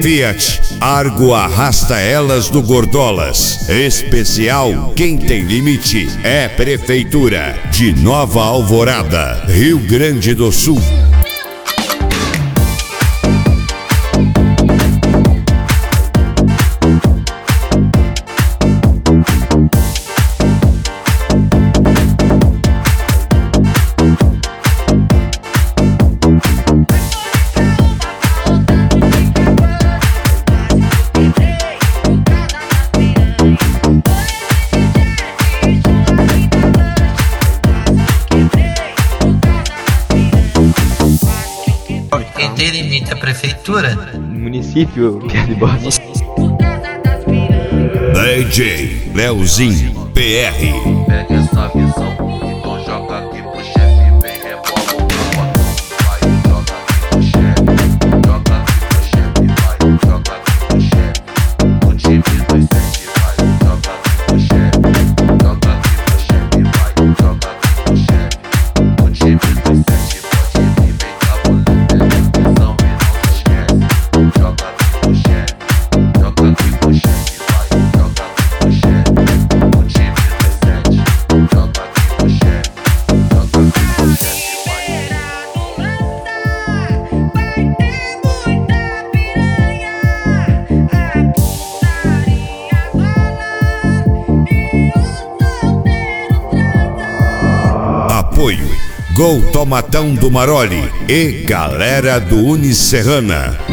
Fiat, Argo arrasta elas do Gordolas. Especial Quem Tem Limite é Prefeitura de Nova Alvorada, Rio Grande do Sul. Quem tem limite é a prefeitura? Município, piada de bosta. DJ Leozinho PR. Pega essa visão, então joga aqui pro chefe, vem rebola o botão. Vai, joga aqui pro chefe, joga aqui pro chefe, vai, joga aqui pro chefe. O time dos 7 vai, joga aqui pro chefe, joga aqui pro chefe, vai, joga aqui pro chefe. O time dos 7 pode vir, vem cabulando, pega a visão e não se esquece. Joga aqui pro chefe, joga aqui pro chefe, vai, joga aqui pro chefe. O time dos 7 joga aqui pro chefe, joga aqui pro chefe, vai. Apoio Gol Tomatão do Maroli e galera do Unicerrana.